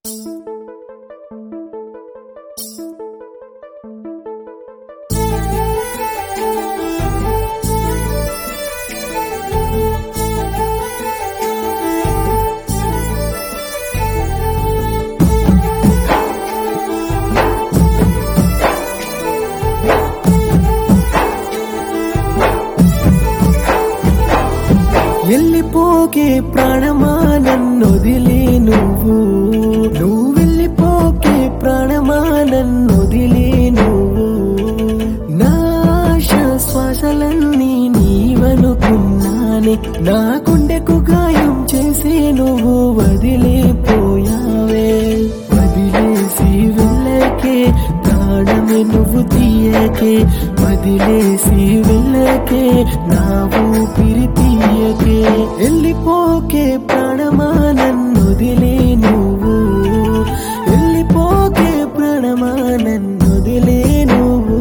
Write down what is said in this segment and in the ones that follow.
వెళ్ళిపోకే ప్రాణమా నన్నొదిలి నువ్వు వెళ్ళిపోకే ప్రాణమా నన్నొదిలి నువ్వు నా శ్వాసలన్నీ నీవనుకున్నానే నా గుండెకు గాయం చేసి నువ్వు వదిలిపోయావే వదిలేసి వెళ్ళకే ప్రాణమే నువ్వు తీయకే వదిలేసి వెళ్ళకే నా ఊపిరి తీయకే వెళ్ళిపోకే ప్రాణమా నన్నొదిలి నువ్వు వెళ్ళిపోకే ప్రాణమా నన్నొదిలి నువ్వు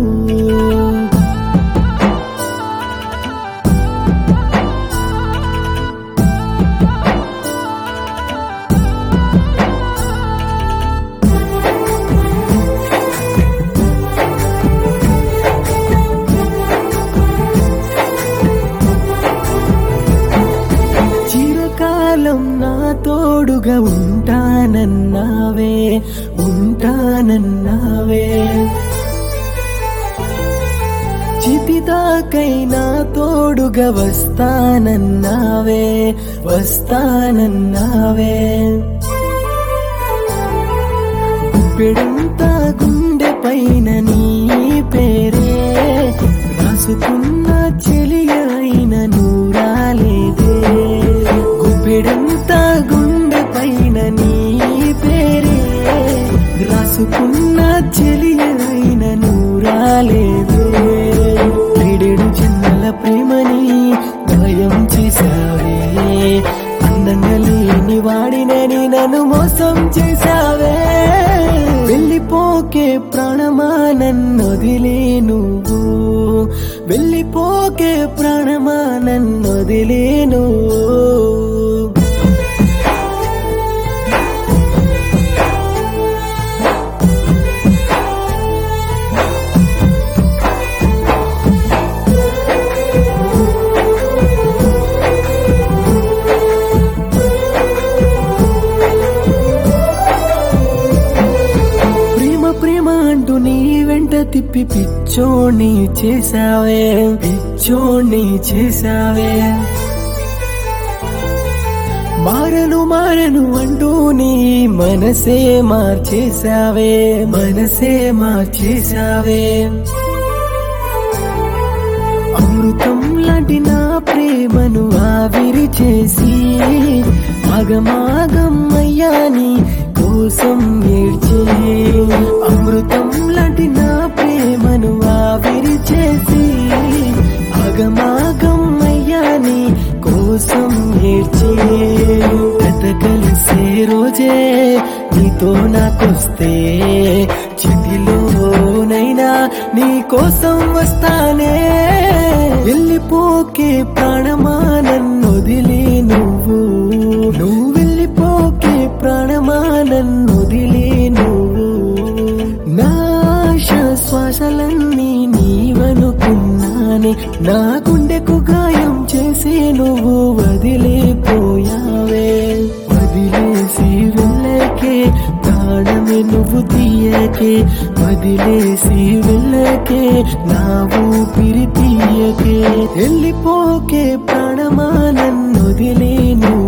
చిరకాలం నా తోడుగా ఉంటానన్నావే చితిదాకై నా తోడుగా వస్తానన్నావే గుప్పెడంతా గుండె పైన నీ పేరే రాసుకున్న చెలియ అయిన నూరాలేదే గుప్పెడంతా గుండె పైన నీ పేరే రాసుకున్న చెలియ అయిన నూరాలేదే ఏడేడు జన్మల ప్రేమని గాయం చేశావే అందంగా లేని వాడినని నన్ను మోసం చేశావే వెళ్ళిపోకే ప్రాణమా నన్నొదిలి నువ్వు వెళ్ళిపోకే ప్రాణమా నన్నొదిలి నువ్వు ప్రేమ అంటూ నీ వెంట తిప్పి పిచ్చోణ్ణి చేసావే మారను అంటూ నీ మనసే మార్చేసావే అమృతం లాంటి నా ప్రేమను ఆవిరి చేసి ఆగమాగం అయ్యా నీ కోసం ఏడ్చి అమృతం లాంటి నా ప్రేమను ఆవిరి చేసి ఆగమాగం అయ్యా నీ కోసం ఏడ్చి కథ కలిసే రోజే నీతో నాకొస్తే చితిలోనైనా నీ కోసం వస్తానే వెళ్ళిపోకే ప్రాణమా నన్నొదిలి నువ్వు వెళ్ళిపోకే ప్రాణమా నన్నొదిలి నువ్వు నా శ్వాసలన్నీ నీవనుకున్నానే నా గుండెకు గాయం చేసి నువ్వు వదిలిపోయావే వదిలేసి వెళ్ళకే ప్రాణమే నువ్వు తీయకే వదిలేసి వెళ్ళకే నా ఊపిరి తీయకే వెళ్ళిపోకే ప్రాణమా నన్నొదిలి నువ్వు